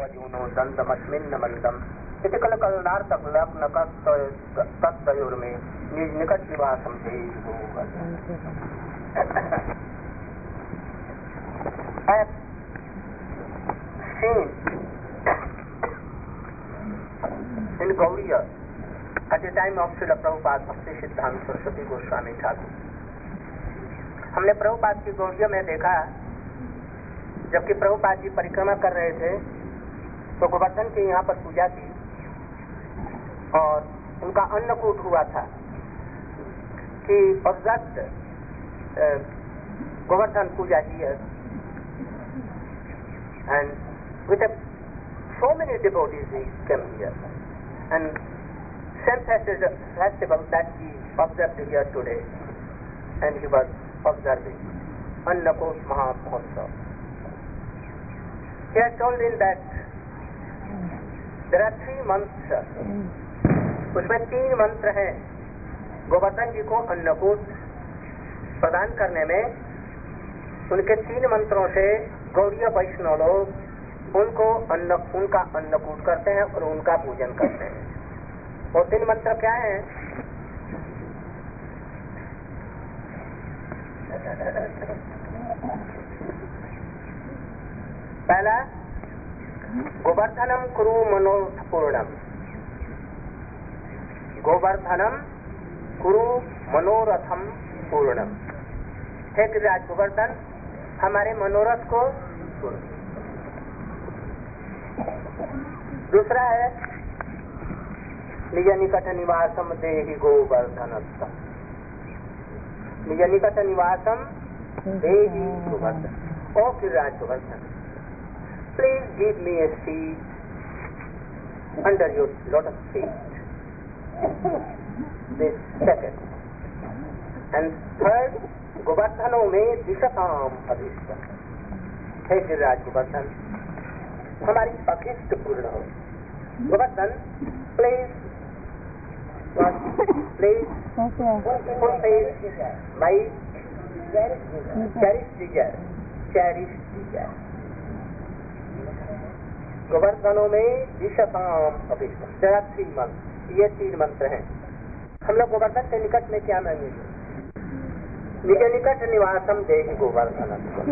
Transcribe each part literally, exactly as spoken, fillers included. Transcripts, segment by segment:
नवजूनो दंतमस्मिन् मंदम इति कलकलनार्थक लग्न तत्तयोर्मे निज निकट Nivasam I've seen in Gaudiya at the time of Srila Prabhupada Bhakti Siddhanta Saraswati Goswami Thakur. हमने प्रभुपाद की गौड़िया में देखा, जबकि प्रभुपाद जी परिक्रमा कर रहे थे तो गोवर्धन की यहाँ पर पूजा की और उनका अन्नकूट हुआ था कि observed Govardhan Puja here and with a, so many devotees he came here and same festival that he observed here today, and he was observing Annakot Mahamahotsav. He had told him that there are three mantras, उसमें तीन मंत्र हैं गोवर्धन जी को अन्नकूट प्रदान करने में. उनके तीन मंत्रों से गौड़ीय वैष्णव लोग उनको अन्न उनका अन्नकूट करते हैं और उनका पूजन करते हैं. वो तीन मंत्र क्या हैं? पहला, गोवर्धनम कुरु मनोरथ पूर्णम. गोवर्धनम कुरु मनोरथम पूर्णम. हे गिरिराज गोवर्धन, हमारे मनोरथ को पूर्ण. दूसरा है निज निकट निवासम देहि गोवर्धनस्तम. निज निकट निवासम देहि गोवर्धन. ओ Giriraj Govardhan, please give me a seat under your lotus feet. This second. And third, गोवर्धनों में दिशताम अभिष्ट. हे गिरिराज गोवर्धन, हमारी अभिष्ट पूर्ण हो. Govardhan, please please my cherish desire cherish desire. गोवर्धनों में दिशताम अभिष्ट. तेरा थ्री मंत्र, ये तीन मंत्र हैं. हम लोग गोवर्धन के निकट में क्या मांगेंगे? निज निकट निवासम देहि गोवर्धन.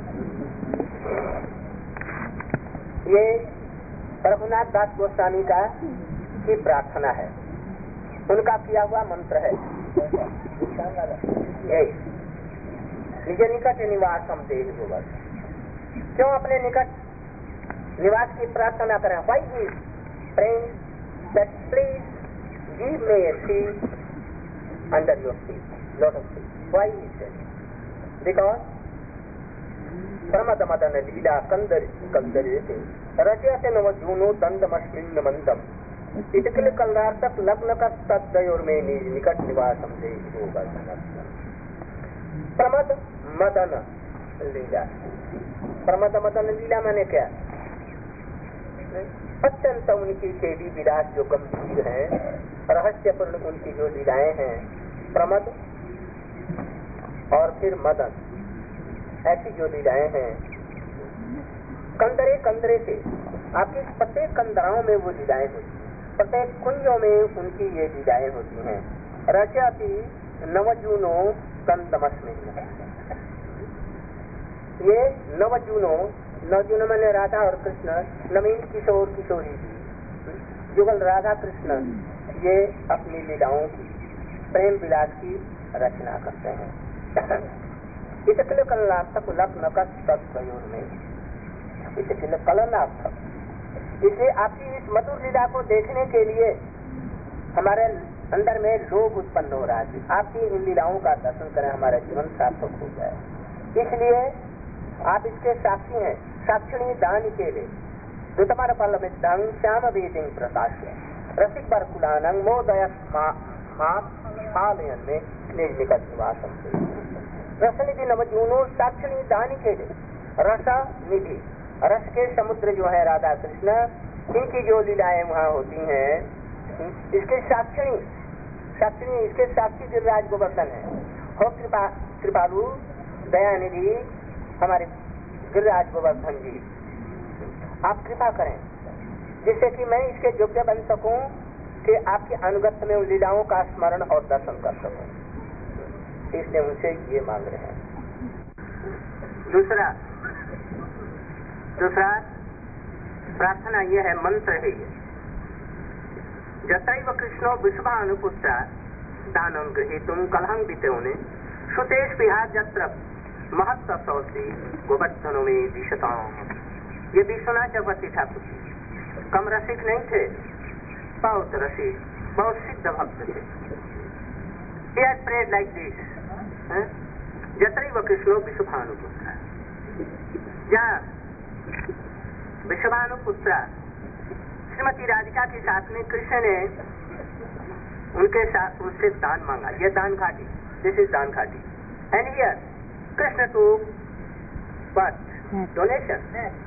ये रघुनाथ दास गोस्वामी का की प्रार्थना है, उनका किया हुआ मंत्र है. यही निज निकट निवासम देहि गोवर्धन. क्यों अपने निकट निवास की प्रार्थना करें? Why he praying that please give me a seat under your feet, lotus feet. Why he said? Because Pramad Madan Leela Kandari Kandarete Rajyate Navajuno Dandamashminna Mandam Itikil Kaldartak Lagnaka Taddayor Meni Nikat Nivasam Dehi Govardhanam. Pramad Madana Leela. Pramad Madan Leela मैंने क्या? अत्यंत उनकी देवी विलास जो गंभीर है, रहस्यपूर्ण उनकी जो लीलाएं हैं, प्रमद और फिर मदन, ऐसी जो लीलाएं हैं. कंदरे कंदरे से आपकी प्रत्येक कंदराओं में वो लीलाएं होती हैं, प्रत्येक कुंजों में उनकी ये लीलाएं होती हैं. रचयति नवजूनो कंदमस्मिन्. ये नवजूनो, नवजूनो मैंने राधा और कृष्ण, नवीन किशोर किशोरी जी, जुगल राधा कृष्ण, ये अपनी लीलाओं की प्रेम विलास की रचना करते हैं. इसके कलनार्थक लग्न का तत्वयोर में, इसके कलनार्थक, इसलिए आपकी इस मधुर लीला को देखने के लिए हमारे अंदर में लोभ उत्पन्न हो रहा है. आपकी इन लीलाओं का दर्शन करें, हमारा जीवन सार्थक हो जाए. इसलिए आप इसके साक्षी हैं. साक्षिणी दान के लिए दुतमर फल में दंग श्याम वेदिंग प्रकाश रसिक पर कुलानंग मोदय मालयन में निज निकट निवासम. रसनिधि नवजूनो साक्षिणी दान के लिए रस निधि, रस के समुद्र जो है राधा कृष्ण, इनकी जो लीलाएं वहाँ होती हैं, इसके साक्षिणी साक्षिणी इसके साक्षी गिरिराज गोवर्धन है. हो कृपा कृपालु दयानिधि हमारे गिरिराज गोवर्धन जी, आप कृपा करें जिससे कि मैं इसके योग्य बन सकूं कि आपके अनुगत्य में उन लीलाओं का स्मरण और दर्शन कर सकूं। इसलिए उनसे ये मांग रहे हैं। दूसरा दूसरा प्रार्थना ये है, मंत्र है ये, जत्रैव कृष्णो विश्वानुपुत्र दानं गृहीतुं कलहं वितेउने श्रुतेष विहार जत्र महत्सौसी गोवर्धनो में दिशताम। ये विश्वनाथ चक्रवर्ती ठाकुर कम रसिक नहीं थे, बहुत रसिक, बहुत सिद्ध भक्त थे। He had prayed like this, जत्रैव कृष्णो विश्वानुपुत्र, जहाँ विश्वानुपुत्र श्रीमती राधिका के साथ में कृष्ण ने उनके साथ उनसे दान मांगा। ये दान घाटी, this is Dan Ghati. And here Krishna to what donation,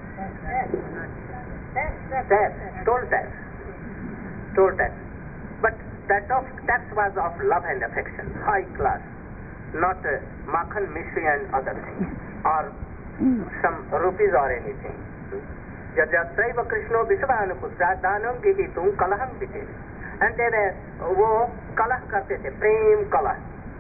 toll tax, toll tax, but that of tax was of love and affection, high class, not makhan mishri and other thing और सम रुपीज और एनीथिंग। जत्रैव कृष्णो विश्वानुपुत्र दानं गृहीतुं कलहं वितेने, एंड वो कलह करते थे, प्रेम कलह।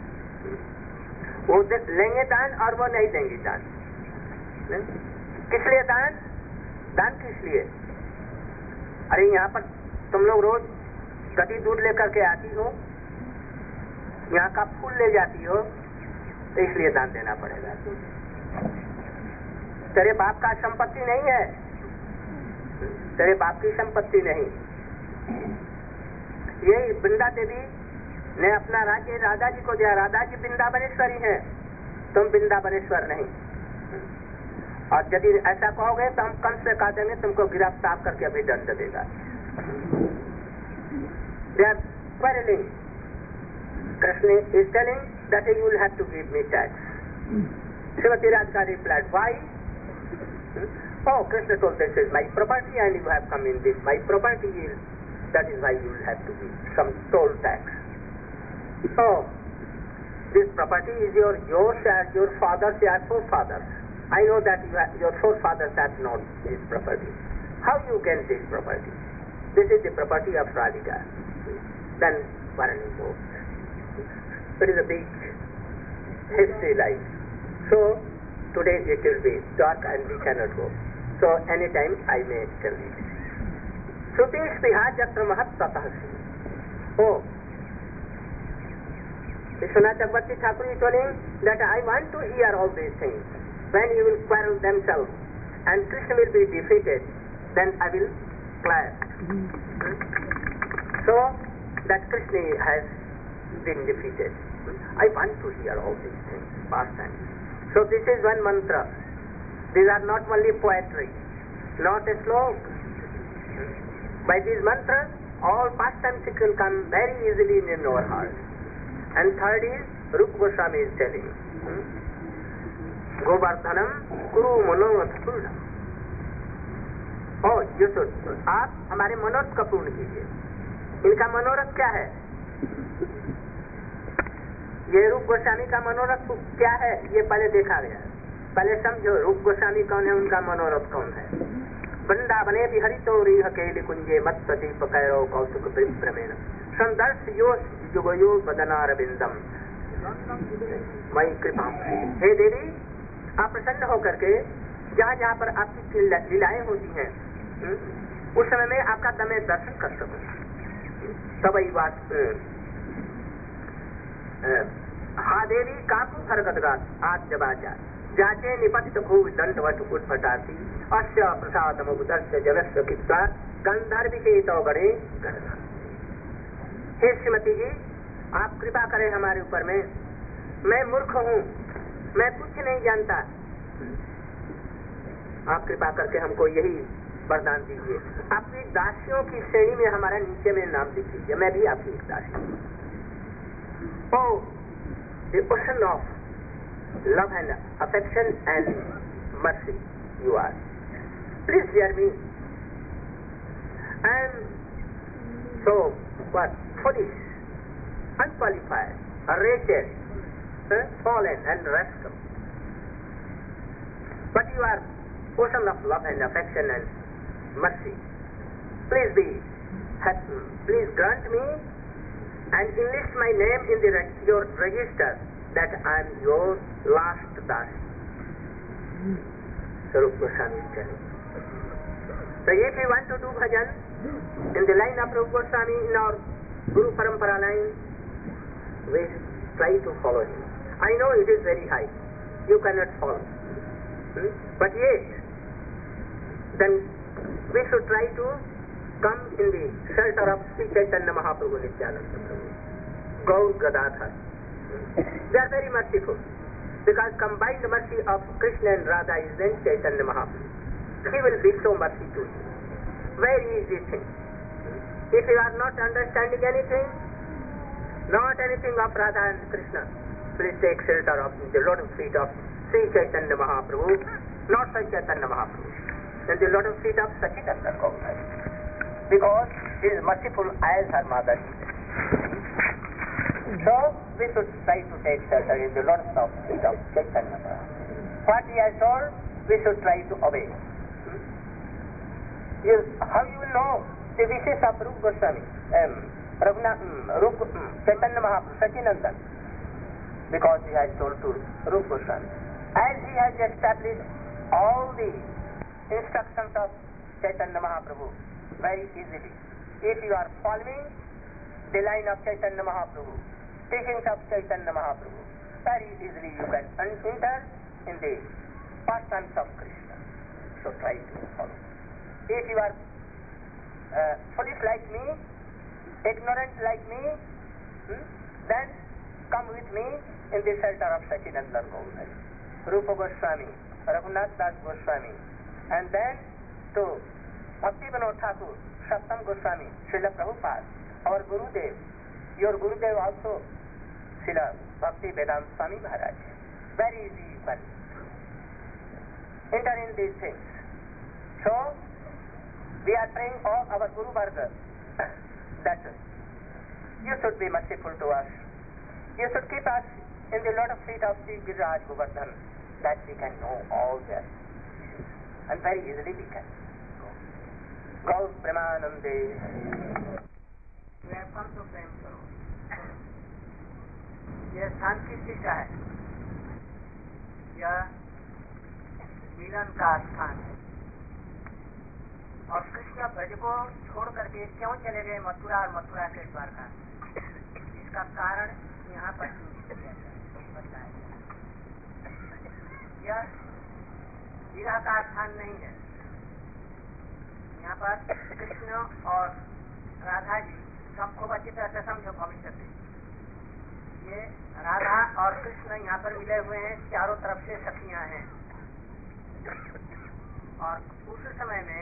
वो लेंगे दान और वो नहीं देंगे दान। किस लिए दान? दान किस लिए? अरे यहाँ पर तुम लोग रोज गधी दूध लेकर के आती हो, यहाँ का फूल ले जाती हो, तो इसलिए दान देना पड़ेगा। तेरे बाप का संपत्ति नहीं है, तेरे बाप की संपत्ति नहीं। ये वृंदा देवी ने अपना राज्य राधा जी को दिया, राधा जी वृंदावनेश्वरी है, तुम वृंदावनेश्वर नहीं। और यदि ऐसा कहोगे तो हम कंस से कह देंगे तुमको गिरफ्तार करके अभी दंड देगा। They are quarreling. Krishna is telling that you will have to give me tax. Srimati Radhika replied, why? Oh, Krishna told, this is my property and you have come in this. My property is, that is why you will have to give some toll tax. So, this property is your yours and your father's, your forefathers. I know that you have, your forefathers have not this property. How you get this property? This is the property of Radhika. Then Varani goes. It is a big history life. So, today it will be dark and we cannot go. So, anytime I may tell you. Srutesh Vihar Jatra Mahat Tatahasi. Oh, Vishwanath Chakravarti Thakur is telling that I want to hear all these things. When you will quarrel themselves and Krishna will be defeated, then I will clap. So, that Krishna has been defeated. I want to hear all these things, past times. So this is one mantra. These are not only poetry, not a sloka. By these mantras, all past times will come very easily in our heart. And third is, Rupa Goswami is telling, Govardhanam Kuru Manorath Purnam. Oh, you should. आप हमारे मनोरथ का पूर्ण कीजिए। इनका मनोरथ क्या है? ये रूप गोस्वामी का मनोरथ क्या है, ये पहले देखा गया। पहले समझो रूप गोस्वामी कौन है, उनका मनोरथ कौन है। वृंदावने हरितो रीह केलि कुंजे मत्पति पकैरो कौतुक विप्रमेण संदर्श यो युगयो बदनारविंदम मई कृपा। हे देवी, आप प्रसन्न होकर के जहाँ जहाँ पर आपकी लीलाएं होती हैं उस समय में आपका मैं दर्शन कर सकूं। तबई बात हा देवी काकु भरगदगात आज जबाजा जाचे निपतित खूब दंडवट उठफटाती अस्य प्रसादम उदस्य जलस्य कित्वा गंधर्विकेतो गणे। हे श्रीमती जी, आप कृपा करें हमारे ऊपर में। मैं मूर्ख हूँ, मैं कुछ नहीं जानता। आप कृपा करके हमको यही वरदान दीजिए। आपकी दासियों की श्रेणी में हमारा नीचे में नाम लिख दीजिए, मैं भी आपकी एक दासी हूँ। Oh, the ocean of love and affection and mercy you are. Please hear me. I am so what foolish, unqualified, wretched, uh, fallen and rascal. But you are ocean of love and affection and mercy. Please be, please grant me and enlist my name in the your register that I am your last das. Swarup Goswami is telling. So if you want to do bhajan in the line of Rupa Goswami, in our Guru Parampara line, we try to follow him. I know it is very high. You cannot follow. Hmm? But yet, then we should try to come in the shelter of Sri Chaitanya Mahaprabhu Nityananda Prabhu, Gaur Gadadhar. They are very merciful, because combined mercy of Krishna and Radha is then Chaitanya Mahaprabhu. He will be so mercy to you. Very easy thing. If you are not understanding anything, not anything of Radha and Krishna, please take shelter of the lotus feet of Sri Chaitanya Mahaprabhu, not Sri Chaitanya Mahaprabhu, and the lotus feet of Sachidananda Gaura, because he is merciful as her mother is. So we should try to take shelter in the lotus of feet of Chaitanya Mahaprabhu. What he has told, we should try to obey. Hmm? You, how you will know the wishes of Rupa Goswami, um, Raghunath, um, Rupa, um, Chaitanya Mahaprabhu, Sachidananda? Because he has told to Rupa Goswami. As he has established all the instructions of Chaitanya Mahaprabhu very easily. If you are following the line of Chaitanya Mahaprabhu, teachings of Chaitanya Mahaprabhu, very easily you can enter in the pastimes of Krishna. So try to follow. If you are uh, foolish like me, ignorant like me, hmm, then come with me in the shelter of Sachidananda Gaura, Rupa Goswami, Raghunath Das Goswami, and then to Bhakti Vinod Thakur, Saptam Goswami, Srila Prabhupada, our Gurudev, your Gurudev also, Srila Bhakti Vedanta Swami Maharaj. Very easy you can enter in these things. So, we are praying all our Guru Varga that you should be merciful to us. You should keep us in the lotus feet of Sri Giriraj Govardhan, that we can know all their issues. And very easily we can go. Gaur Premanande. We have come to Prem Sarovar. यह स्थान किस चीज का है? यह मिलन का स्थान है। और कृष्ण ब्रज को छोड़ करके क्यों चले गए मथुरा और मथुरा के द्वारका? इसका कारण यहाँ पर बताया गया। यह विरह का स्थान नहीं है। यहाँ पर कृष्ण और राधा जी सबको अच्छी तरह से समझो भविष्य से। ये राधा और कृष्ण यहाँ पर मिले हुए हैं, चारों तरफ से सखियां हैं। और उस समय में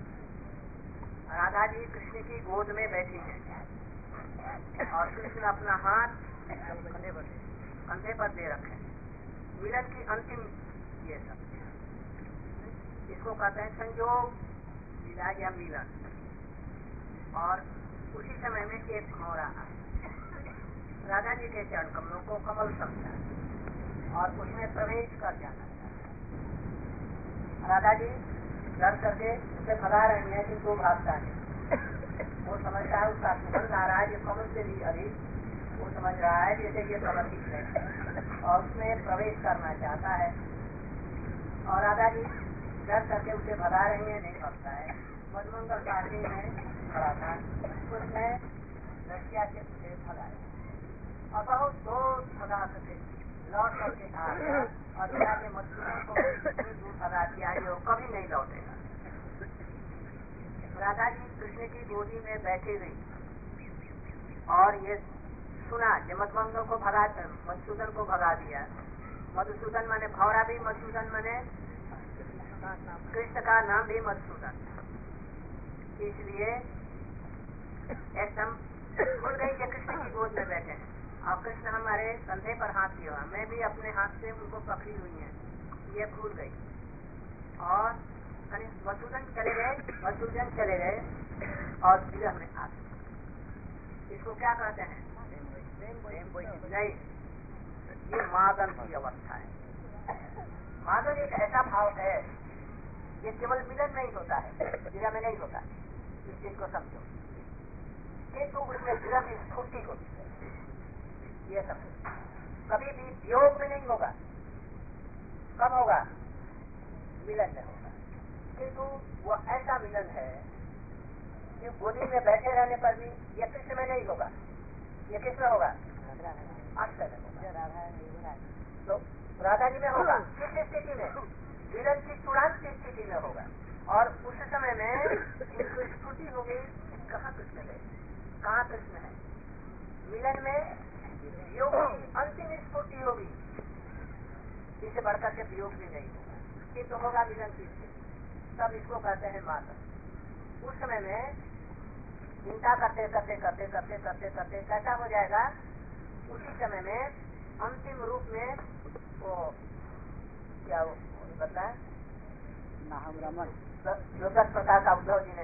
राधा जी कृष्ण की गोद में बैठी हैं और कृष्ण अपना हाथ कंधे पर कंधे पर दे रखे। मिलन की अंतिम ये सब, इसको कहते हैं संयोग विदा या मिलन। और उसी समय में एक भौरा राधा जी के चरण कमलों को कमल समझा और उसमें प्रवेश कर जाना चाहता। राधा जी डर करके उसे भगा रही है कि तू भागता है। वो समझता है उसका सुगंध आ रहा है, ये कमल से भी अधिक वो समझ रहा है जैसे ये प्रवृत्ति है और उसमें प्रवेश करना चाहता है। और राधा जी डर करके उसे भगा रही है, नहीं भगता है। मधुमंगल पार्टी में खड़ा था, उसने रसिया से उसे भगाया और बहुत दूर भगा सके लौट करके आ गया और जाके मधुमंगल को इतनी दूर भगा दिया है वो कभी नहीं लौटेगा। राधा जी कृष्ण की गोदी में बैठी गई और ये सुना कि मधुमंगल को भगा, मधुसूदन को भगा दिया। मधुसूदन माने भौरा भी, मधुसूदन माने कृष्ण का नाम भी मधुसूदन। इसलिए एकदम भूल गई कि कृष्ण की गोद में बैठे हैं और कृष्ण हमारे कंधे पर हाथ किया, मैं भी अपने हाथ से उनको पकड़ी हुई है, ये भूल गई। और मधुसूदन चले गए, मधुसूदन चले गए और विरह में आ गए। इसको क्या कहते हैं? नहीं, ये मादन की अवस्था है। मादन एक ऐसा भाव है ये केवल मिलन में ही होता है, विरह में नहीं होता। इस चीज को समझो। किंतु उसमें विरह की स्फूर्ति होती है, ये समझो। कभी भी वियोग में नहीं होगा। कब होगा? मिलन में होगा। किंतु वो ऐसा मिलन है कि गोदी में बैठे रहने पर भी ये कृष्ण में नहीं होगा। ये किस में होगा? अष्टय में होगा। तो राधा जी में होगा। किस स्थिति में? मिलन की चूड़ांत की स्थिति में होगा। और उस समय में इनको स्फूर्ति हो गई, कहाँ कृष्ण है, कहाँ कृष्ण है। मिलन में वियोग की अंतिम स्फूर्ति होगी, इससे बढ़कर के वियोग भी नहीं होगा, किंतु तो होगा मिलन की स्थिति। तब इसको कहते हैं मातम। उस समय में चिंता करते करते करते करते करते करते कैसा हो जाएगा? उसी समय में अंतिम रूप में वो क्या वो बता जो दस प्रकार का उद्धव जी ने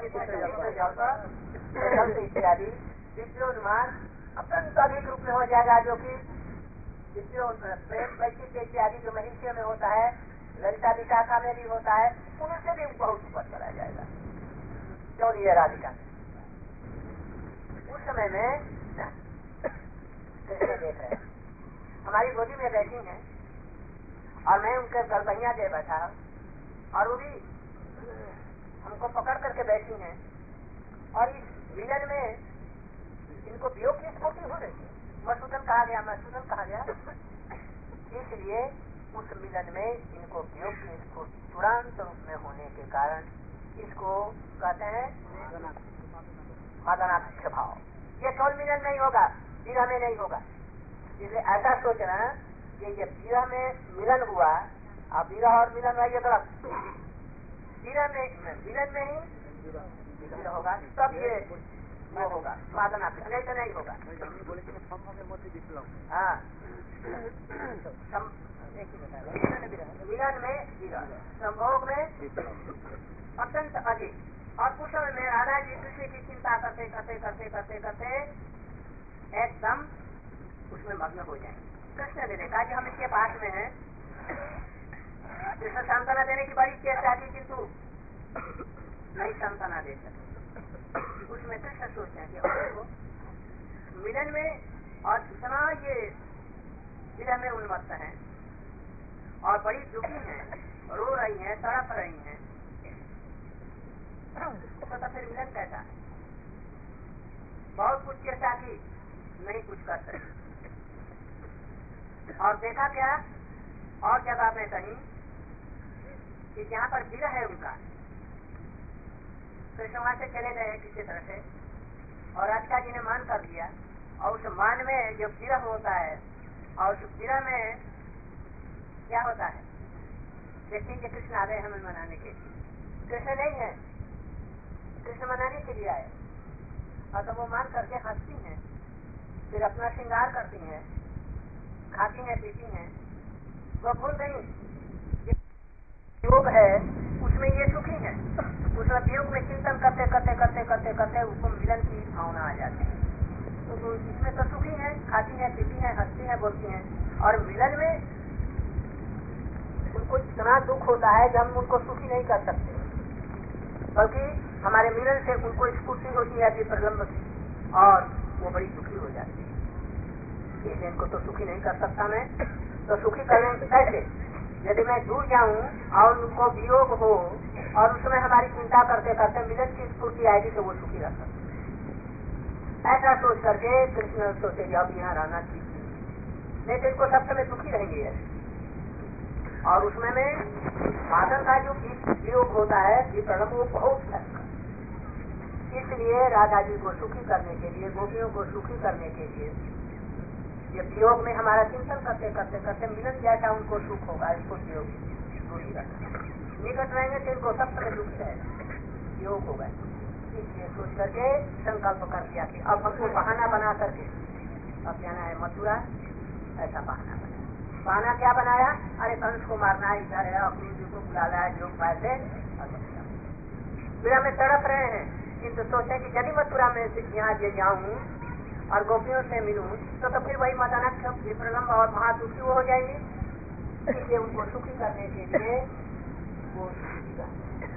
इत्यादि विद्योन्माद अत्यंत अधिक रूप में हो जाएगा, जो कि प्रेम वैचित्र इत्यादि जो महिष्य में होता है, ललिता विशाखा में भी होता है, उनसे भी बहुत ऊपर चला जाएगा। चौरी है राधिका। उस समय में कृष्ण देख रहे हैं, हमारी गोदी में बैठी हैं और मैं उनके गलबैया दे बैठा और वो भी हमको पकड़ करके बैठी हैं और इस मिलन में इनको वियोग की स्फूर्ति हो रही है। मधुसूदन कहा गया, मधुसूदन कहा गया, इसलिए उस मिलन में इनको वियोग की स्फूर्ति चूड़ांत रूप में होने के कारण इसको कहते हैं मदनाक्ष भाव। ये केवल मिलन नहीं होगा, विरह में नहीं होगा। इसलिए ऐसा सोचना कि ये विरह में मिलन हुआ, अब विरह और मिलन है ये गलत। विरह में मिलन में ही विरह होगा, तब ये वो होगा मदनाक्ष, नहीं तो नहीं होगा। हाँ, मिलन में विरह, संभोग में अत्यंत अधिक। और उस समय में राधा जी कृष्ण की चिंता करते करते करते करते करते एकदम उसमें मग्न हो जाएंगे। कृष्ण ने देखा कि हम इसके पास में हैं, कृष्ण सांत्वना देने की बड़ी चेष्टा की, किंतु नहीं सांत्वना दे सके। उसमें कृष्ण सोचते हैं कि देखो मिलन में और इतना ये विरह में उन्मत्त है और बड़ी दुखी हैं, रो रही हैं, तड़प रही हैं, तो फिर मिलन कैसा है? बहुत कुछ चेष्टा की, नहीं कुछ कर सकी। और देखा क्या और जगह में कहीं कि जहाँ पर विरह है उनका, कृष्ण वहां से चले गए किसी तरह से और राधिका जी ने मान कर लिया। और उस मान में जो विरह होता है और उस विरह में क्या होता है, देखते हैं कि कृष्ण आ गए हमें मनाने के लिए। कृष्ण नहीं है, कृष्ण मनाने के लिए आए और तो वो मान करके हंसती हैं, फिर अपना श्रृंगार करती हैं, खाती हैं, पीती हैं। वो भूल गई योग है उसमें ये सुखी है, उसमें वियोग में चिंतन करते करते करते करते करते उसको मिलन की भावना आ जाती है। तो इसमें तो सुखी है, खाती है, पीती है, हंसती है, बोलती हैं। और मिलन में उनको इतना दुख होता है कि हम उनको सुखी नहीं कर सकते, बल्कि हमारे मिलन से उनको स्फूर्ति होती है प्रलम्ब की और वो बड़ी दुखी हो जाती है। इसलिए इनको तो सुखी नहीं कर सकता मैं, तो सुखी करें कैसे? यदि मैं दूर जाऊं और उनको वियोग हो और उसमें हमारी चिंता करते करते मिलन की स्फूर्ति आएगी तो वो सुखी रह सकते। ऐसा सोच करके कृष्ण सोचे अब यहाँ रहना ठीक नहीं, तो इनको सब समय दुखी रहेंगे। और उसमें में मादन का जो वियोग होता है विप्रलम्ब वो बहुत है। इसलिए राधा जी को सुखी करने के लिए, गोपियों को सुखी करने के लिए ये वियोग में हमारा चिंतन करते करते करते मिलन जैसा उनको सुख होगा, इसको वियोग दूरी रखना। निकट रहेंगे तो इनको सब समय दुख रहेगा, वियोग होगा। इसलिए सोच करके संकल्प कर लिया कि अब हमको बहाना बना करके अब जाना है मथुरा। ऐसा बहाना बनाया। बहाना क्या बनाया? अरे कंस को मारना है, इधर है, अपनी जी को बुला लाया योग पाए से में तड़प रहे हैं, किंतु सोचे कि यदि मथुरा में यहाँ जे जाऊँ और गोपियों से मिलूं तो, तो फिर वही मदनाक्ष विप्रलम्ब और महादुखी हो जाएंगे। इसलिए उनको सुखी करने के लिए वो मुस्कुरा।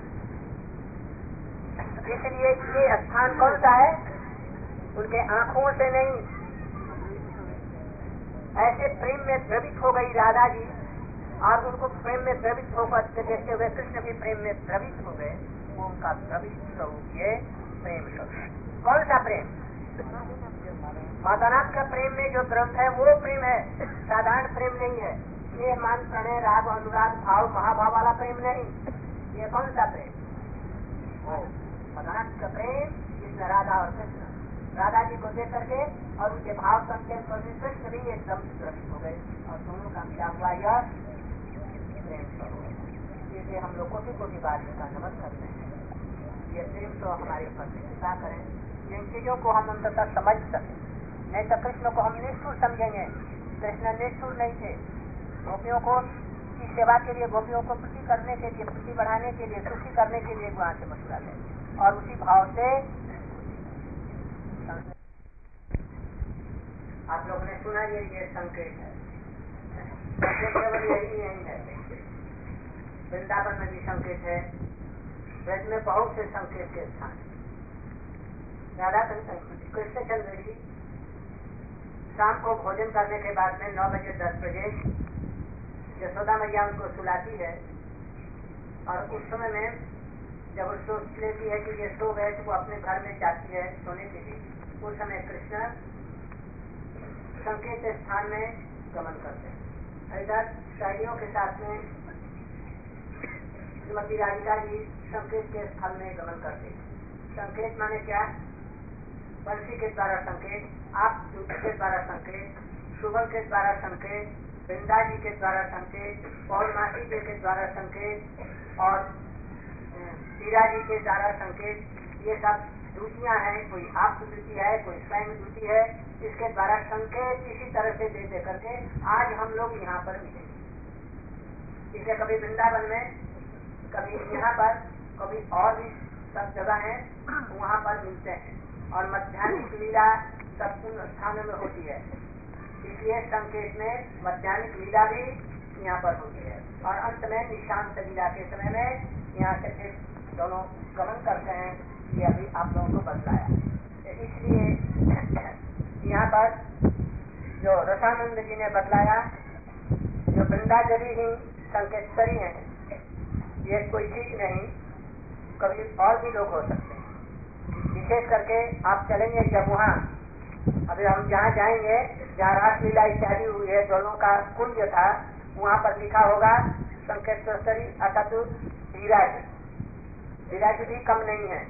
इसलिए ये स्थान कौन सा है? उनके आंखों से नहीं, ऐसे प्रेम में द्रवित हो गई राधा जी और उनको प्रेम में द्रवित होकर देखते हुए कृष्ण भी प्रेम में द्रवित हो गए। वो उनका द्रवित स्वरूप ये प्रेम स्वरूप। कौन सा प्रेम? मातानाथ का प्रेम में जो द्रव्य है वो प्रेम है, साधारण प्रेम नहीं है। ये मान प्रणय राग अनुराग भाव महाभाव वाला प्रेम नहीं। ये कौन सा प्रेम? वो मातानाथ का प्रेम जिसमें राधा और कृष्ण, राधा जी को देख करके और उनके भाव संकेत पर कृष्ण भी एकदम द्रवित हो गए और दोनों का मिला हुआ यह प्रेम स्वरूप। इसलिए हम लोग कोटि कोटि बार इसका नमन करते हैं। ये प्रेम तो हमारे ऊपर से कृपा करें, जिन चीजों को हम अंततः समझ सकें। नहीं तो कृष्ण को हम निष्ठुर समझेंगे। कृष्ण निष्ठुर नहीं थे। गोपियों को की सेवा के लिए, गोपियों को खुशी करने के लिए, खुशी बढ़ाने के लिए, सुखी करने के लिए वहां से मथुरा गए और उसी भाव से आप लोगों ने सुना ये ये संकेत है। केवल यही नहीं है, वृंदावन में भी संकेत है, ब्रज में बहुत से संकेत के स्थान। राधा कृष्णचंद्र जी शाम को भोजन करने के बाद में नौ बजे दस बजे यशोदा मैया उनको सुलाती है और उस समय में जब वो सोच लेती है कि ये सो गए तो वो अपने घर में जाती है सोने के लिए। उस समय कृष्ण संकेत स्थान में गमन करते हैं। इधर सहेलियों के साथ में श्रीमती राधिका जी संकेत के स्थल में गमन करते हैं। संकेत माने क्या? बंसी के द्वारा संकेत, आप के द्वारा संकेत, शुभल के द्वारा संकेत, वृंदा जी के द्वारा संकेत, पौर्णमासी जी के द्वारा संकेत और हीरा जी के द्वारा संकेत। ये सब दूतियां हैं, कोई आप दूती है, कोई स्वयं दूती है। इसके द्वारा संकेत इसी तरह से दे दे करके आज हम लोग यहाँ पर मिलेंगे। इसलिए कभी वृंदावन में, कभी यहाँ पर, कभी और भी सब जगह है वहाँ पर मिलते हैं और मध्याह्निक लीला सब उन स्थानों में होती है। इसलिए संकेत में मध्याह्निक लीला भी यहाँ पर होती है और अंत में निशांत लीला के समय में यहाँ से फिर दोनों गमन करते हैं। ये अभी आप लोगों को बतलाया। इसलिए यहाँ पर जो रसानंद जी ने बतलाया, जो वृंदाजली ही संकेतरी है, ये कोई चीज नहीं, कभी और भी लोग हो सकते हैं। विशेष करके आप चलेंगे जब वहाँ, अभी हम जहाँ जाएंगे जहाँ रासलीला इत्यादि हुई है, दोनों का कुंज था, वहाँ पर लिखा होगा संकेतरी अर्थात हीराज। हीराज भी कम नहीं है।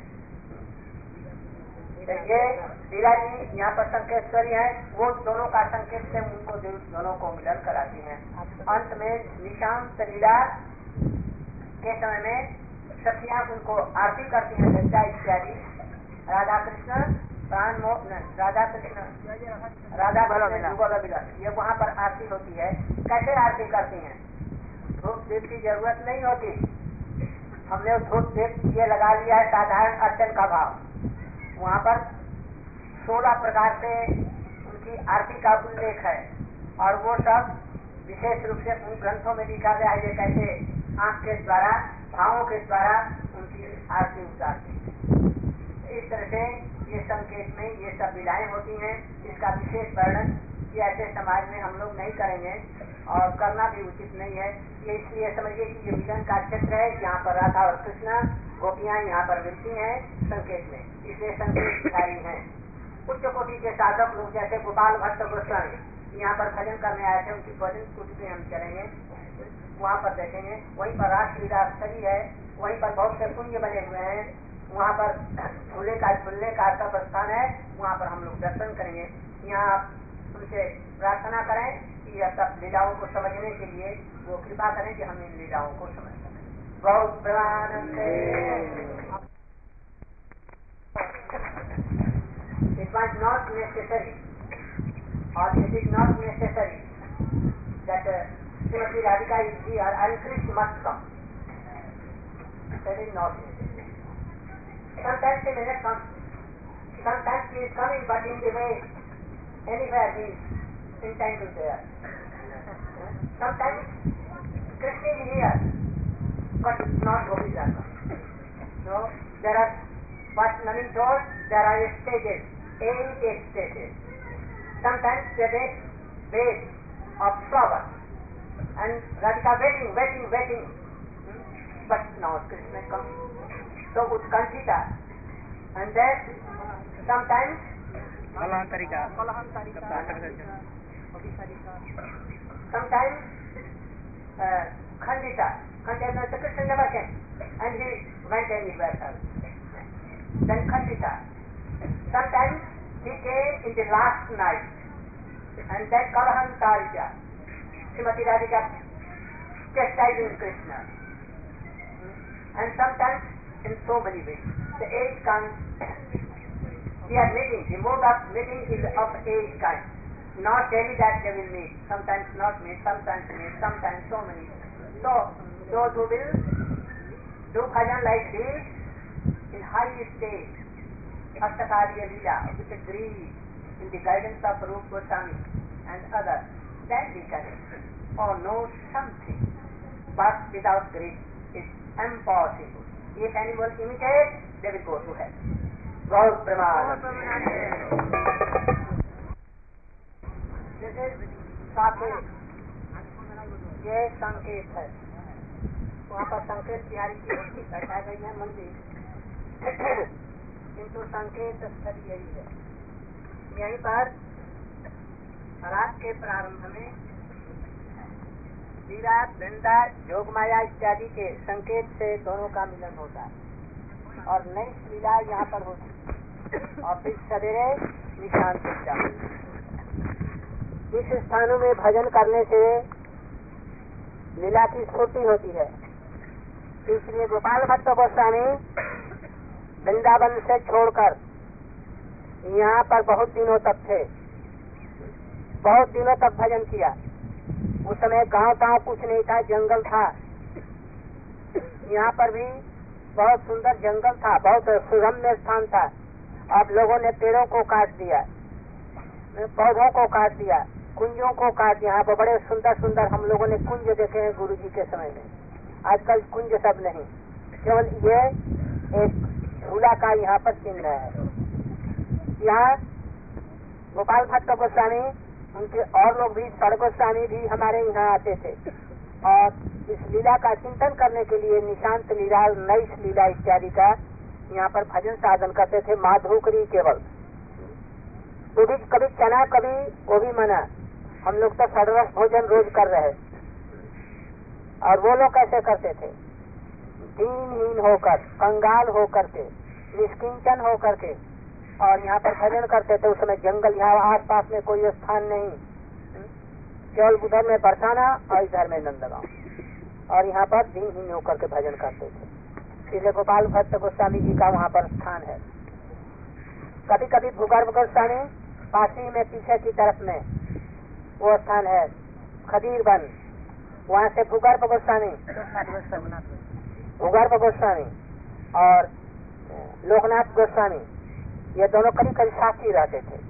ये हीरा जी यहाँ पर संकेतरी है, वो दोनों का संकेत से उनको दोनों को मिलन कराती हैं। अंत में निशांत लीला के समय में सखियां उनको आरती करती हैं, लज्जा इत्यादि। राधा कृष्ण प्राण मोह, राधा कृष्ण राधा कृष्ण ये वहाँ पर आरती होती है। कैसे आरती करती हैं? धूप दीप की जरूरत नहीं होती। हमने धूप दीप ये लगा लिया है साधारण अर्चन का भाव। वहाँ पर सोलह प्रकार से उनकी आरती का उल्लेख है और वो सब विशेष रूप से उन ग्रंथों में लिखा गया है। ये कैसे आंख के द्वारा, भावों के द्वारा उनकी आरती उतारती है। इस तरह से ये संकेत में ये सब विधाएं होती हैं। इसका विशेष वर्णन ये ऐसे समाज में हम लोग नहीं करेंगे और करना भी उचित नहीं है। ये इसलिए समझिए कि ये मिलन का क्षेत्र है, यहाँ पर राधा और कृष्ण गोपियां यहाँ पर मिलती हैं संकेत में, इसलिए संकेत विधाई है। उच्च कोटि के साधक लोग जैसे गोपाल भट्ट गोस्वामी यहाँ पर भजन करने आए थे, उनकी भजन कुटी पे हम चलेंगे, वहाँ पर देखेंगे। वहीं पर रासलीला स्थली है, वहीं पर बहुत से कुंज बने हुए हैं, वहाँ पर झूले का झूलने का सब स्थान है, वहाँ पर हम लोग दर्शन करेंगे। यहाँ आप उनसे प्रार्थना करें कि यह सब लीलाओं को समझने के लिए वो कृपा करें कि हम इन लीलाओं को समझ सकें। बहुत प्रणाम। It was not necessary, or it is not necessary that uh, Srimati Radhika is here and Krishna must come. That is not necessary. Sometimes he may not come. Sometimes he is coming, but in the way, anywhere he is entangled there. Sometimes Krishna is here, but not Gopi Rasa. So there are, what Naveen told, there are stages, eight, eight stages. Sometimes they make base of flower, and Radhika waiting, waiting, waiting. Hmm? But now Krishna comes. So Utkanthita, and then sometimes Kalahantarika. Sometimes uh, Khandita. Khandita, Krishna never came, and he went anywhere else. Then Khandita. Sometimes he came in the last night, and then Kalahantarika. Srimati Radhika chastising Krishna. And sometimes in so many ways. The eight kinds. We are meeting. The mode of meeting is of eight kinds. Not daily that they will meet. Sometimes not meet, sometimes meet, sometimes so many. So, those who will do bhajan like this in high stage, Astakariya Leela, with a greed, in the guidance of Rupa Goswami and others, then we can or know something. But without greed, it's impossible. If anyone imitates, they will go to hell. Gaur Pramanand. This is Saket, ये संकेत है. वहाँ पर संकेत बिहारी की मूर्ति बैठा गई है मंदिर, किंतु संकेत स्थल यही है. यहीं पर रात के प्रारंभ में लीला, वृंदा, जोगमाया इत्यादि के संकेत से दोनों का मिलन होता है और नई लीला यहाँ पर होती है और फिर सवेरे निशान दिखता है. इस स्थानों में भजन करने से लीला की स्फूर्ति होती है. इसलिए गोपाल भट्ट गोस्वामी वृंदावन से छोड़कर यहाँ पर बहुत दिनों तक थे, बहुत दिनों तक भजन किया. उस समय गांव गांव कुछ नहीं था, जंगल था. यहाँ पर भी बहुत सुंदर जंगल था, बहुत सुरम्य स्थान था. अब लोगों ने पेड़ों को काट दिया, पौधों को काट दिया, कुंजों को काट दिया. यहाँ पर बड़े सुंदर सुंदर हम लोगों ने कुंज देखे हैं गुरु जी के समय में. आजकल कुंज सब नहीं, केवल ये एक झूला का यहाँ पर चिन्ह है. यहाँ गोपाल भट्ट गोस्वामी, उनके और लोग भी, सर गोस्वामी भी हमारे यहाँ आते थे और इस लीला का चिंतन करने के लिए निशांत लीला, नैश लीला इत्यादि का यहाँ पर भजन साधन करते थे. माधुकरी केवल, वो भी कभी चना कभी वो भी मना. हम लोग तो सड़रस भोजन रोज कर रहे, और वो लोग कैसे करते थे? दीनहीन होकर, कंगाल होकर के, निष्किंचन होकर के, और यहाँ पर भजन करते थे. उस समय जंगल, यहाँ आस पास में कोई स्थान नहीं, केवल उधर में बरसाना और इधर में नंदगांव, और यहाँ पर दीनहीन होकर के भजन करते थे. इसलिए गोपाल भट्ट गोस्वामी जी का वहाँ पर स्थान है. कभी कभी भूगर्भ गोस्वामी पासी में पीछे की तरफ में वो स्थान है, खदीर वन, वहाँ से भूगर्भ गोस्वामी, भूगर्भ गोस्वामी और लोकनाथ गोस्वामी, ये दोनों कभी कभी साथ ही रहते थे.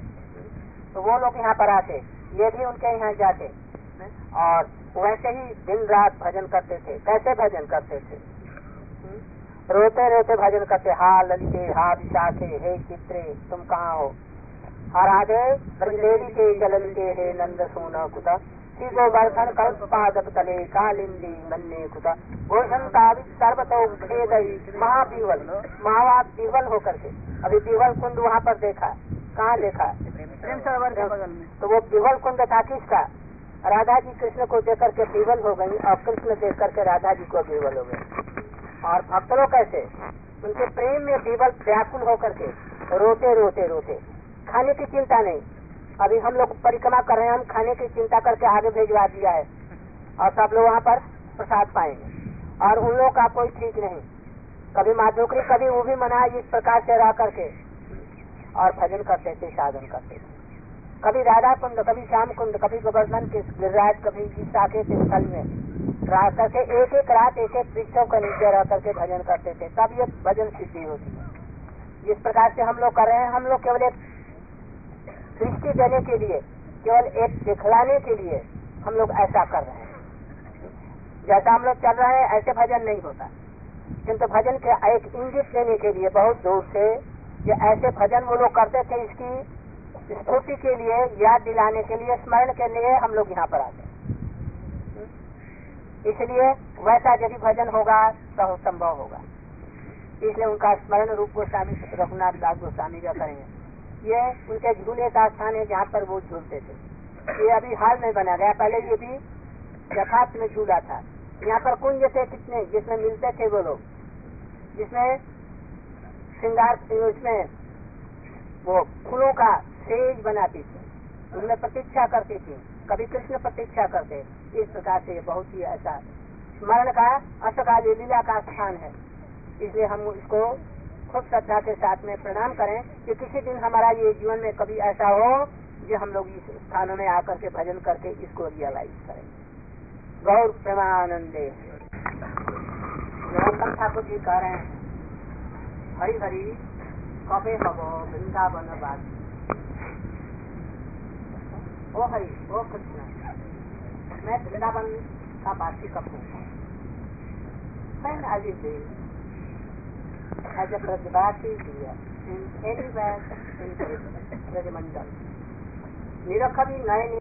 तो वो लोग यहाँ पर आते, ये भी उनके यहाँ जाते और वैसे ही दिन रात भजन करते थे. कैसे भजन करते थे? रोते रोते भजन करते. हा ललिते, हा विशाखे, हे चित्रे, तुम कहाँ हो? हा राधे ब्रजदेवी के जललिते, हे नंद सोना कुता, श्री गोवर्धन कल्प पादप तले, कालिंदी मन्ने कुता, घोषण कावित सर्वतो भेदई महाबीवल, महावाद बीवल होकर के. अभी बीवल कुंड वहाँ पर देखा, कहाँ देखा? प्रेम सरोवर के बगल में. तो वो बीवल कुंड था किसका? राधा जी कृष्ण को देख करके बीवल हो गई और कृष्ण देख करके राधा जी को बीवल हो गई. और भक्त लोग कैसे उनके प्रेम में बीवल व्याकुल होकर के रोते रोते रोते. खाने की चिंता नहीं. अभी हम लोग परिक्रमा कर रहे हैं, हम खाने की चिंता करके आगे भेजवा दिया है और सब लोग वहाँ पर प्रसाद पाएंगे, और उन लोग का कोई ठीक नहीं. कभी माधुकरी, कभी वो भी मना, इस प्रकार से रह करके और भजन करते थे, साधन करते थे. कभी राधा कुंड, कभी श्याम कुंड, कभी गोवर्धन के गिरिराज, कभी साके के स्थल में रह करके एक एक रात एक एक वृक्षों के नीचे रह करके भजन करते थे. तब ये भजन सिद्धि होती है. जिस प्रकार से हम लोग कर रहे हैं, हम लोग केवल एक दृष्टि देने के लिए, केवल एक दिखलाने के लिए हम लोग ऐसा कर रहे हैं. जैसा हम लोग चल रहे हैं ऐसे भजन नहीं होता, किंतु भजन के एक इंगित देने के लिए बहुत दूर से ये ऐसे भजन वो लोग करते थे, इसकी स्फूर्ति के लिए, याद दिलाने के लिए, स्मरण के लिए हम लोग यहाँ पर आते हैं। इसलिए वैसा यदि भजन होगा तो संभव होगा। इसलिए उनका स्मरण रूप गोस्वामी रघुनाथ दास गोस्वामी का करेंगे। ये उनके झूले का स्थान है जहाँ पर वो झूलते थे। ये अभी हाल में बना गया, पहले ये भी यथार्थ में झूला था। यहाँ पर कुंज थे कितने, जिसमें मिलते थे वो लोग, जिसमें श्रृंगार, उसमें वो फूलों का सेज बनाती थी, उनमें प्रतीक्षा करती थी, कभी कृष्ण प्रतीक्षा करते। इस प्रकार से बहुत ही ऐसा स्मरण का अष्टकालीन लीला का स्थान है। इसलिए हम इसको खूब श्रद्धा के साथ में प्रणाम करें कि किसी दिन हमारा ये जीवन में कभी ऐसा हो जो हम लोग इस स्थानों में आकर के भजन करके इसको रियलाइज करें। गौर प्रेमानंदे गौतम ठाकुर जी कह रहे हैं, हरि हरि कबे हबो वृंदावन बात। ओ हरि ओ कृष्ण, मैं वृंदावन का वासी कब हूँ। When I will be as a Brajvasi here in anywhere in Brajmandal. मेरा कभी नए